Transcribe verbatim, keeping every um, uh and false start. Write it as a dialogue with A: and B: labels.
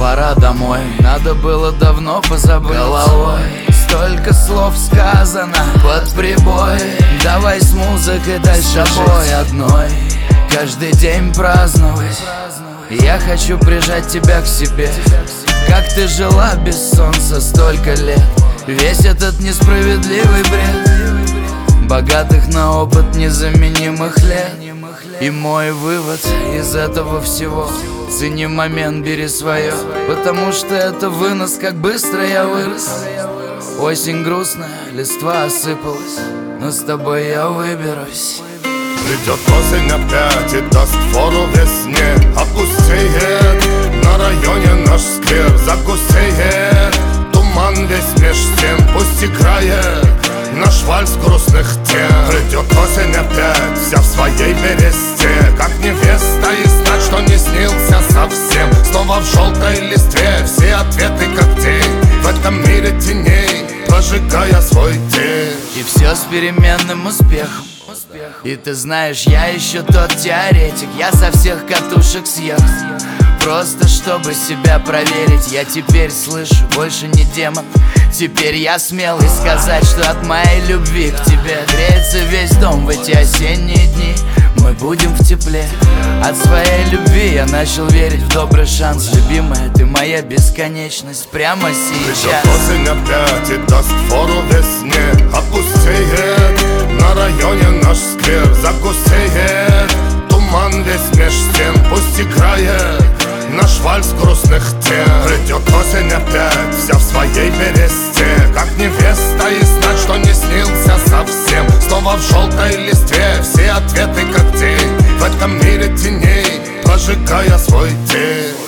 A: пора домой. Надо было давно позабыть головой. Столько слов сказано под прибой. Давай с музыкой дальше бой одной. Каждый день праздновать. Я хочу прижать тебя к себе. Как ты жила без солнца столько лет. Весь этот несправедливый бред богатых на опыт незаменимых лет. И мой вывод из этого всего: цени момент, бери свое, потому что это вынос, как быстро я вырос. Осень грустная, листва осыпалась, но с тобой я выберусь.
B: Придет осень опять и даст фору весне. Опустеет на районе наш сквер, загустеет туман весь меж стен. Пусть играет наш вальс грустных тем. Придет осень опять, вся в своей бересте, как невеста, и знать, что не снился совсем. Снова в желтой листве все ответы, как день в этом мире теней, прожигая свой день.
A: И все с переменным успехом. И ты знаешь, я еще тот теоретик. Я со всех катушек съехал, просто чтобы себя проверить. Я теперь слышу, больше не демон. Теперь я смелый сказать, что от моей любви к тебе греется весь дом в эти осенние дни. Мы будем в тепле. От своей любви я начал верить в добрый шанс. Любимая, ты моя бесконечность прямо сейчас.
B: Придет осень опять и даст фору весне. Опустеет на районе наш сквер, загустеет туман весь меж стен. Пусть играет наш вальс грустных тем. Придет осень опять, вся в своей бересте, как невеста, и знать, что не снился совсем. Снова в желтой листве все ответы, как день в этом мире теней, прожигая свой день.